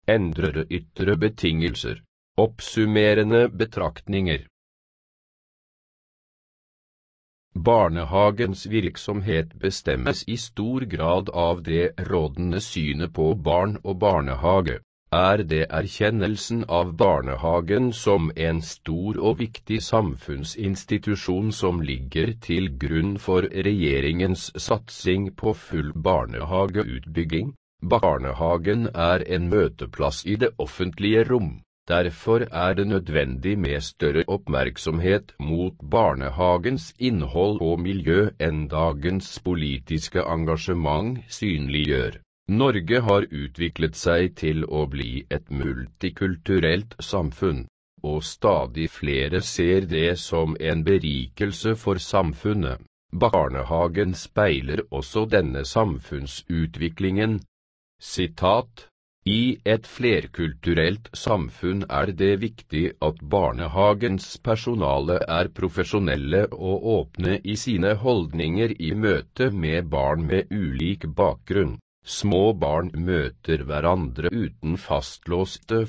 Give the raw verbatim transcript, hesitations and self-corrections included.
endrer ytre betingelser. Oppsummerende betraktninger. Barnehagens virksomhet bestemmes i stor grad av det rådende synet på barn og barnehage. Er det erkjennelsen av barnehagen som en stor og viktig samfunnsinstitusjon som ligger til grunn for regjeringens satsing på full barnehageutbygging? Barnehagen er en møteplass i det offentlige rom. Derfor er det nødvendig med større oppmerksomhet mot barnehagens innhold og miljø enn dagens politiske engasjement synliggjør. Norge har utviklet seg til å bli et multikulturelt samfunn, og stadig flere ser det som en berikelse for samfunnet. Barnehagen speiler også denne samfunnsutviklingen. Sitat: I et flerkulturelt samfunn er det viktig at barnehagens personale er profesjonelle og åpne i sine holdninger i møte med barn med ulik bakgrunn. Små barn møter hverandre uten fastlåste